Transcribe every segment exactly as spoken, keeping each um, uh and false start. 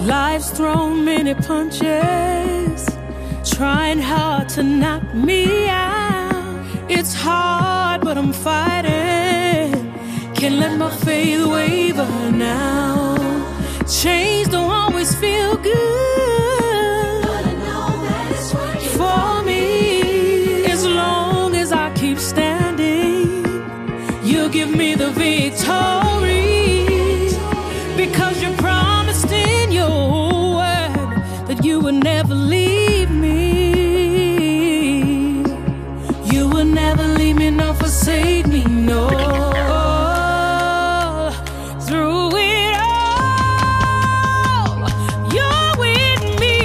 Life's thrown many punches, trying hard to knock me out. It's hard, but I'm fighting. Can't let my faith waver now. Change don't always feel good, but I know that it's working for me. As long as I keep standing, you'll give me the victory. Because you promised in your word that you would never leave me. You would never leave me nor forsake me, no. Through it all, you're with me,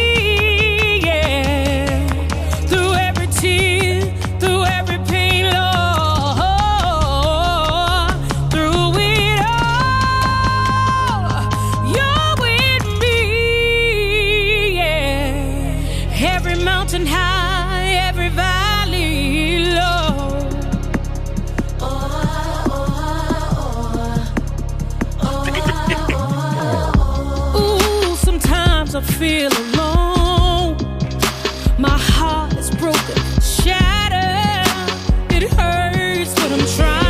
yeah. Through every tear, through every pain, Lord. Through it all, you're with me, yeah. Every mountain high, every valley low. Ooh, sometimes I feel alone. My heart is broken, shattered. It hurts, but I'm trying.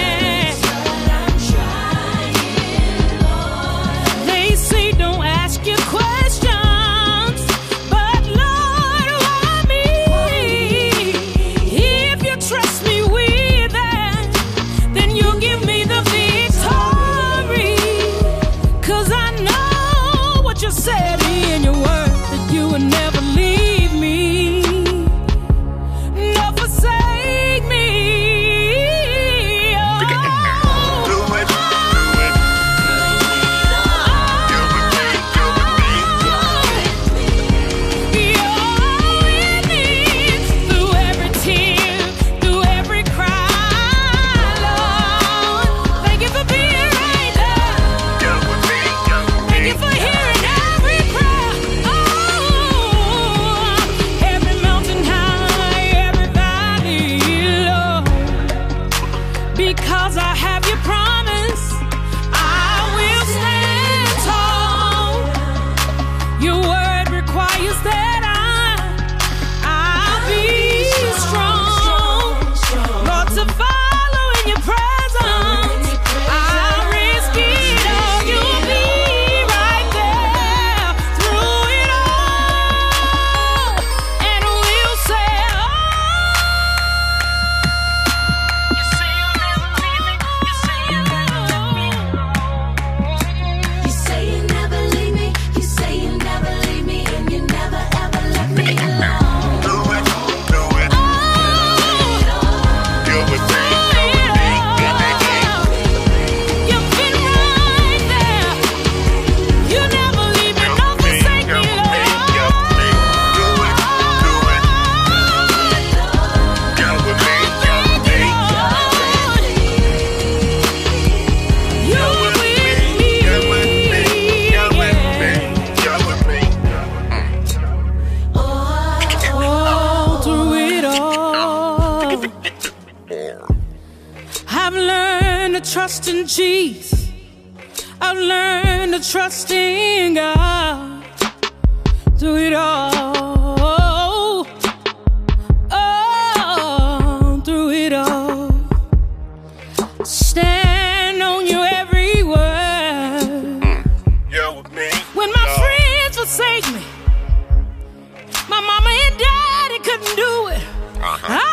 They say don't ask your questions, but Lord, why me? If you trust me with that, then you'll give me the victory. Cause I know what you said in your word, that you would never leave me, nor forsake me. Oh. Do it, do it. You're with me, you're with me. You're with me through every tear, through every cry, Lord. Thank you for being right there. You're with me, you're with Thank me. you for hearing every cry. Oh, every mountain high, every valley low. Because I have your promise, I will stand tall. Your word requires that I, I'll be strong. Lord, to follow in your presence, I'll risk it all. You'll be right there through it all. And we'll say, you say you'll never leave me. You say you'll never let me You say you never leave me, you say you never leave me, and you never ever let me alone. Do it, do it. You're with me, you're with me. You've been right there. You never leave me, You're nor with me, forsake you're me, with me, you're Lord. with me. Do it, do it. You're with me, you're with me. You're with me. You're with me, you're with me, you're with me. Oh, through it all, I've learned to trust in Jesus. I've learned to trust in God. Through it all, oh, through it all, stand on your every word. You're with me. When my Lord. friends forsake me, my mama and daddy couldn't do it. Uh-huh. I